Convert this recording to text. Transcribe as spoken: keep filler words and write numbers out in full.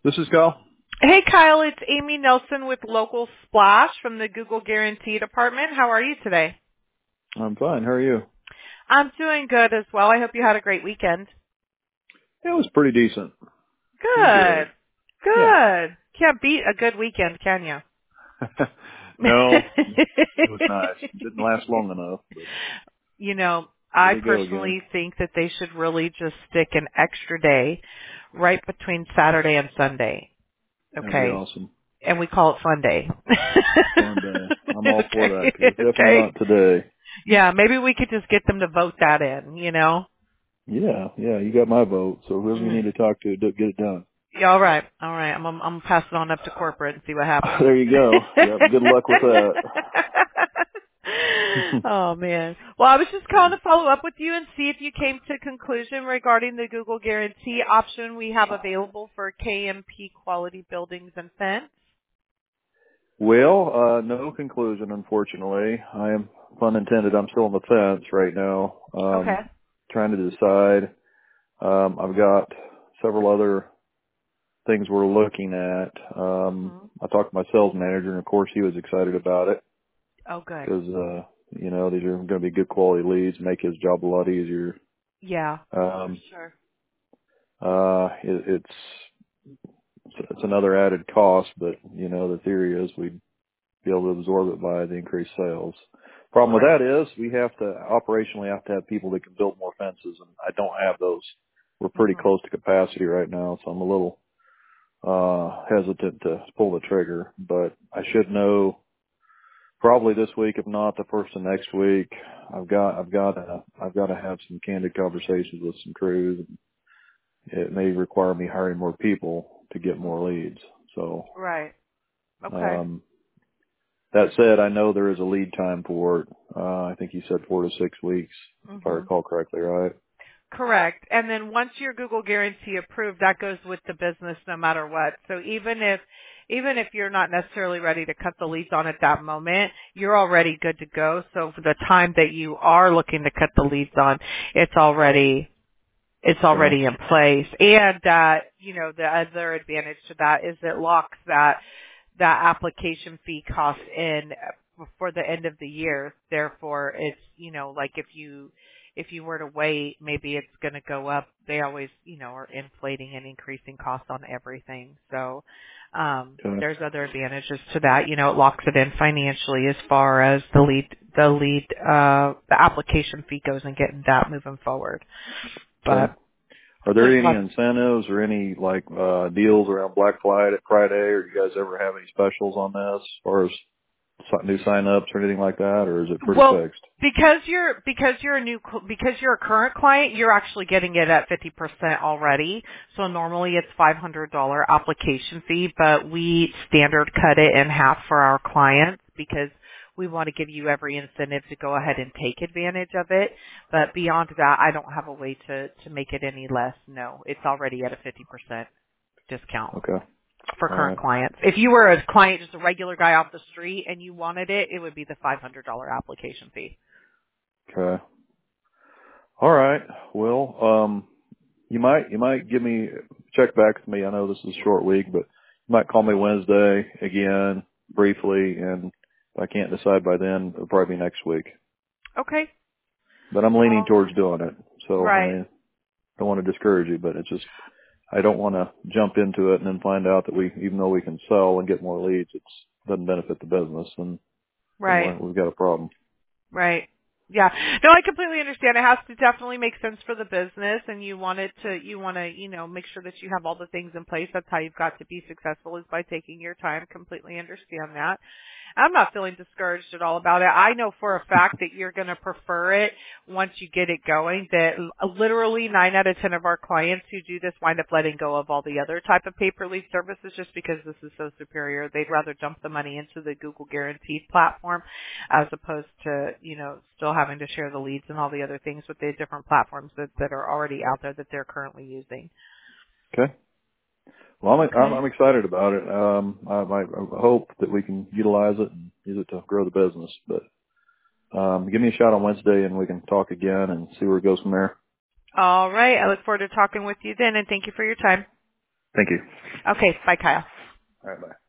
This is Kyle. Hey, Kyle, it's Amy Nelson with Local Splash from the Google Guarantee Department. How are you today? I'm fine. How are you? I'm doing good as well. I hope you had a great weekend. It was pretty decent. Good. Good. Good. Yeah. Can't beat a good weekend, can you? No, it was nice. It didn't last long enough. But You know, here I we go again. personally think that they should really just stick an extra day right between Saturday and Sunday. That'd be Okay. awesome. And we call it Fun Day. Fun day. I'm all okay. for that because it's definitely Okay. not today. Yeah, maybe we could just get them to vote that in, you know? Yeah, yeah. You got my vote. So whoever you Mm. need to talk to, do- get it done. Yeah, all right. All right. I'm, I'm, I'm going to pass it on up to corporate and see what happens. There you go. Yep. Good luck with that. Oh, man. Well, I was just calling to follow up with you and see if you came to conclusion regarding the Google Guarantee option we have available for K M P quality buildings and fence. Well, uh, no conclusion, unfortunately. I am, pun intended, I'm still on the fence right now. Okay. Um, trying to decide. Um, I've got several other things we're looking at. Um, hmm I talked to my sales manager, and of course, he was excited about it Oh, good. because, uh, you know, these are going to be good quality leads, make his job a lot easier. Yeah, for Um, sure. uh, it, it's it's another added cost, but you know, the theory is we'd be able to absorb it by the increased sales. Problem with Right. that is we have to operationally have to have people that can build more fences, and I don't have those. We're pretty hmm close to capacity right now, so I'm a little uh hesitant to pull the trigger, but I should know probably this week, if not the first of next week. I've got I've got to I've got to have some candid conversations with some crews. It may require me hiring more people to get more leads. So Right. Okay. um that said, I know there is a lead time for it. Uh I think you said four to six weeks, if I hmm recall correctly, right? Correct. And then once your Google Guarantee approved, that goes with the business no matter what. So even if even if you're not necessarily ready to cut the leads on at that moment, you're already good to go. So for the time that you are looking to cut the leads on, it's already it's Okay. already in place. And uh, you know, the other advantage to that is it locks that that application fee cost in for the end of the year. Therefore, it's, you know, like if you if you were to wait, maybe it's going to go up. They always, you know, are inflating and increasing costs on everything. So, um, Okay. there's other advantages to that. You know, it locks it in financially as far as the lead, the lead, uh, the application fee goes and getting that moving forward. Okay. But Are there's there any lots. incentives or any like uh deals around Black Friday, Friday, or do you guys ever have any specials on this as far as si- new sign-ups or anything like that, or is it pretty Well, fixed? because you're because you're a new cl- because you're a current client, you're actually getting it at fifty percent already. So normally it's five hundred dollars application fee, but we standard cut it in half for our clients because we want to give you every incentive to go ahead and take advantage of it. But beyond that, I don't have a way to to make it any less. No, it's already at a fifty percent discount Okay. for All current right. clients. If you were a client, just a regular guy off the street, and you wanted it, it would be the five hundred dollars application fee. Okay. All right. Well, um, you might you might give me check back with me. I know this is a short week, but you might call me Wednesday again briefly, and if I can't decide by then, it'll probably be next week. Okay. But I'm leaning All towards right. doing it. So I Right. mean, don't want to discourage you, but it's just I don't want to jump into it and then find out that we, even though we can sell and get more leads, it doesn't benefit the business, and then Right. we're, we've got a problem. Right. Yeah. No, I completely understand. It has to definitely make sense for the business, and you want it to, you want to, you know, make sure that you have all the things in place. That's how you've got to be successful, is by taking your time. Completely understand that. I'm not feeling discouraged at all about it. I know for a fact that you're going to prefer it once you get it going. That literally nine out of ten of our clients who do this wind up letting go of all the other type of pay-per-lead services just because this is so superior. They'd rather dump the money into the Google Guaranteed platform as opposed to, you know, still having to share the leads and all the other things with the different platforms that, that are already out there that they're currently using. Okay. Well, I'm, I'm, Okay. I'm excited about it. Um, I, I hope that we can utilize it and use it to grow the business, but, um, give me a shot on Wednesday and we can talk again and see where it goes from there. All right. I look forward to talking with you then, and thank you for your time. Thank you. Okay. Bye, Kyle. All right, bye.